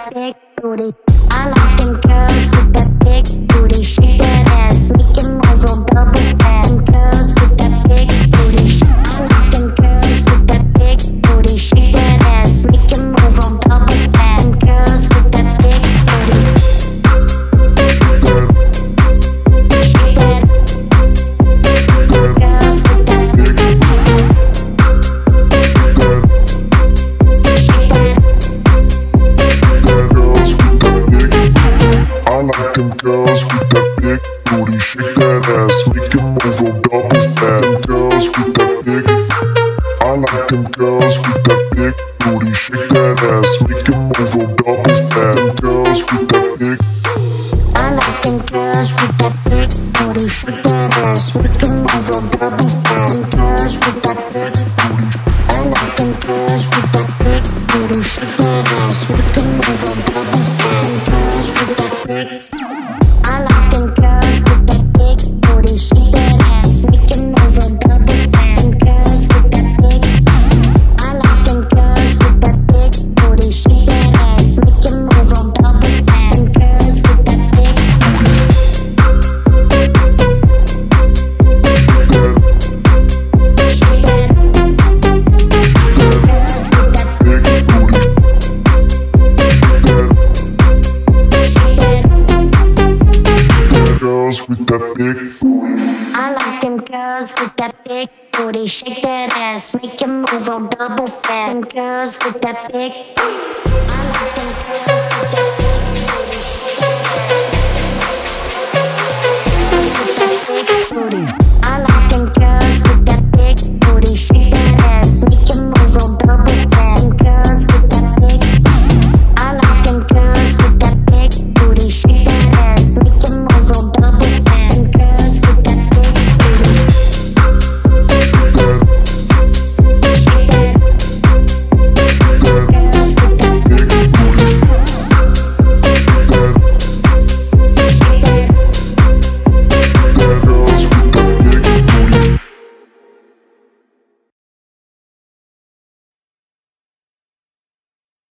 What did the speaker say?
that big booty. I like them girls with that big booty. Shake that ass, make it move on double fast. Them girls with that big booty. I like them girls with that big booty. Shake that ass, make it move on double fast. Them girls with that big booty. Shake that. Girls with that big booty. Shake that. I like them girls with that big booty. Shake that ass, make it move on double fat. Them girls with that big. I like them girls with that big booty. Shake that ass, make it move on double fat. Them girls with that big. I like them girls with that big booty. Shake that ass, make it move on double fat. Them girls with that big booty. I like them girls with that big booty. Shake that ass, make it move on double fat. Them girls with that big. I like them girls with that big booty. Shake that ass, make it move on double fat. Them girls with that big. I like them girls with that big booty. Shake that ass, make it move on double fat. Them girls with that big. Shake that. Girls with that Big booty. shake that. Girls with that big. I like them girls with that big booty. Shake that ass, make it move on double fat. Them girls with that big.